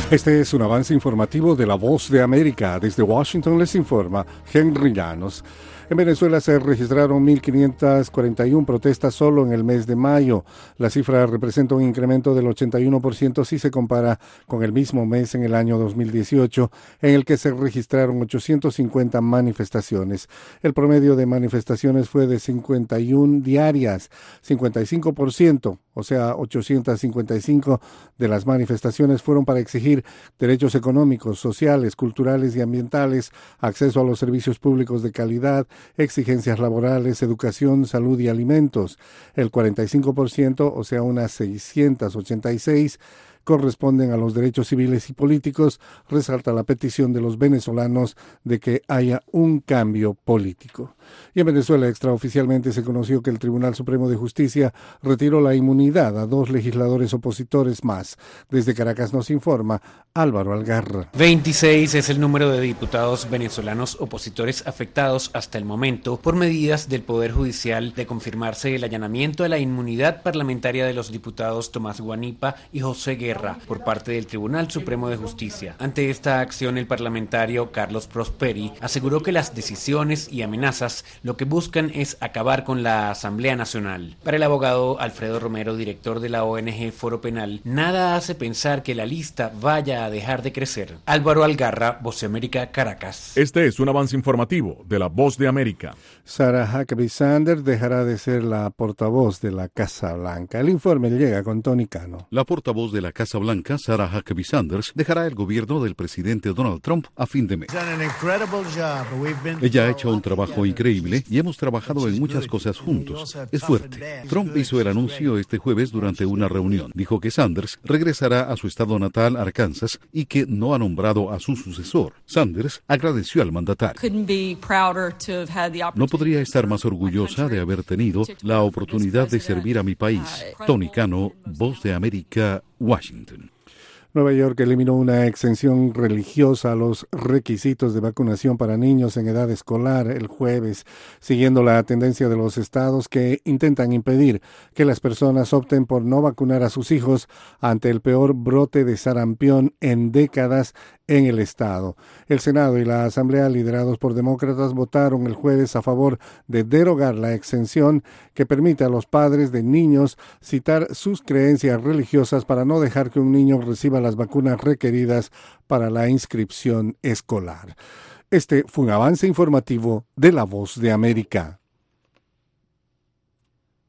Este es un avance informativo de La Voz de América. Desde Washington les informa Henry Llanos. En Venezuela se registraron 1.541 protestas solo en el mes de mayo. La cifra representa un incremento del 81% si se compara con el mismo mes en el año 2018, en el que se registraron 850 manifestaciones. El promedio de manifestaciones fue de 51 diarias, 55%, o sea, 855 de las manifestaciones fueron para exigir derechos económicos, sociales, culturales y ambientales, acceso a los servicios públicos de calidad, exigencias laborales, educación, salud y alimentos. El 45%, o sea, unas 686, corresponden a los derechos civiles y políticos, resalta la petición de los venezolanos de que haya un cambio político. Y en Venezuela, extraoficialmente, se conoció que el Tribunal Supremo de Justicia retiró la inmunidad a 2 legisladores opositores más. Desde Caracas nos informa Álvaro Algarra. 26 es el número de diputados venezolanos opositores afectados hasta el momento por medidas del Poder Judicial de confirmarse el allanamiento a la inmunidad parlamentaria de los diputados Tomás Guanipa y José Guerra por parte del Tribunal Supremo de Justicia. Ante esta acción, el parlamentario Carlos Prosperi aseguró que las decisiones y amenazas lo que buscan es acabar con la Asamblea Nacional. Para el abogado Alfredo Romero, director de la ONG Foro Penal, nada hace pensar que la lista vaya a dejar de crecer. Álvaro Algarra, Voz de América, Caracas. Este es un avance informativo de la Voz de América. Sarah Huckabee Sanders dejará de ser la portavoz de la Casa Blanca. El informe llega con Tony Cano. La portavoz de la Casa Blanca, Sarah Huckabee Sanders, dejará el gobierno del presidente Donald Trump a fin de mes. Ella ha hecho un trabajo increíble y hemos trabajado en muchas cosas juntos. Es fuerte. Trump hizo el anuncio este jueves durante una reunión. Dijo que Sanders regresará a su estado natal, Arkansas, y que no ha nombrado a su sucesor. Sanders agradeció al mandatario. No podría estar más orgullosa de haber tenido la oportunidad de servir a mi país. Tony Cano, Voz de América, Washington. Nueva York eliminó una exención religiosa a los requisitos de vacunación para niños en edad escolar el jueves, siguiendo la tendencia de los estados que intentan impedir que las personas opten por no vacunar a sus hijos ante el peor brote de sarampión en décadas en el estado. El Senado y la Asamblea, liderados por demócratas, votaron el jueves a favor de derogar la exención que permite a los padres de niños citar sus creencias religiosas para no dejar que un niño reciba las vacunas requeridas para la inscripción escolar. Este fue un avance informativo de La Voz de América.